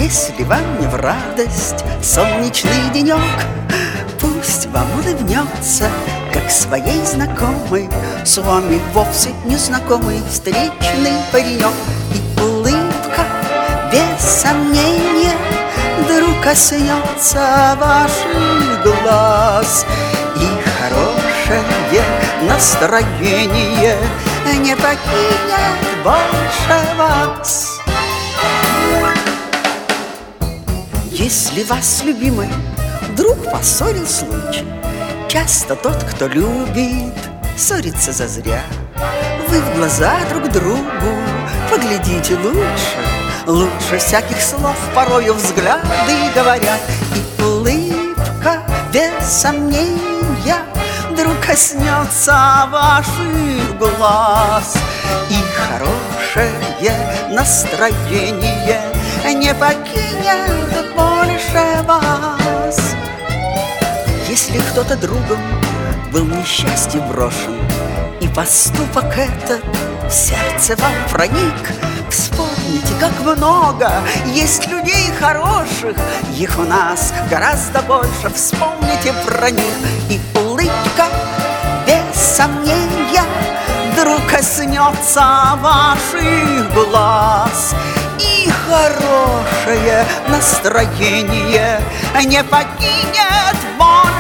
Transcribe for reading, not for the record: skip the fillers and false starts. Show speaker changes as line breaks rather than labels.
Если вам не в радость солнечный денек, пусть вам улыбнется, как своей знакомой, с вами вовсе незнакомый встречный паренек. И улыбка, без сомнения, вдруг коснется ваших глаз, и хорошее настроение не покинет больше вас. Если вас, любимый, вдруг поссорил случай, часто тот, кто любит, ссорится зазря. Вы в глаза друг другу поглядите лучше всяких слов порою взгляды говорят. И улыбка, без сомнения, вдруг коснется ваших глаз, и хорошее настроение не покинет больше вас. Если кто-то другом был в несчастье брошен, и поступок этот в сердце вам проник, вспомните, как много есть людей хороших, их у нас гораздо больше, вспомните про них. И улыбка, без сомнения, вдруг коснется ваших глаз, и хорошее настроение не покинет больше